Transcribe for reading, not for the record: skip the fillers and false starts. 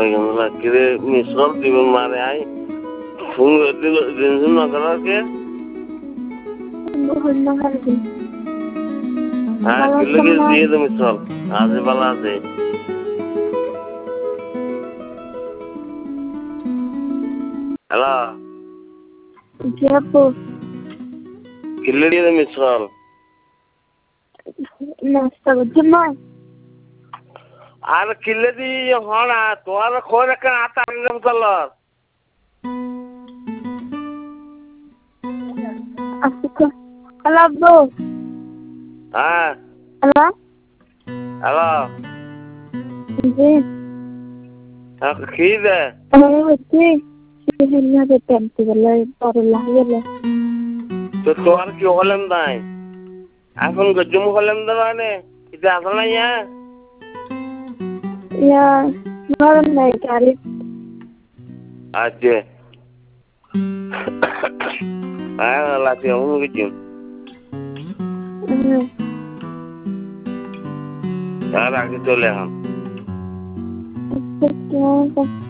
কিরে মিশ্রল জীবন মানে I phone দিল দিন না করাকে হ্যাঁ কিলে কি দিয়ে দে মিশ্রল আজ ভালো আছে হ্যালো Japo. কিলে দিয়ে দে মিশ্রল Nasta Jumai. আর কিলে দি হনা তোর খোঁজ একটা আতা আনলাম চলার Asuka. Hello, bro. হ্যাঁ Hello? Hello Yes. কি দে Okay. Sihirnya ada tempat lagi baru lahir. তো তোর কি হলাম নাই এখন গজুম হলাম দানে এটা আসল না ইয়া Ya, malam naik kali. আচ্ছা হ্যাঁ লাতি আমি গজুম তার আগে চলে এখন Terus gimana?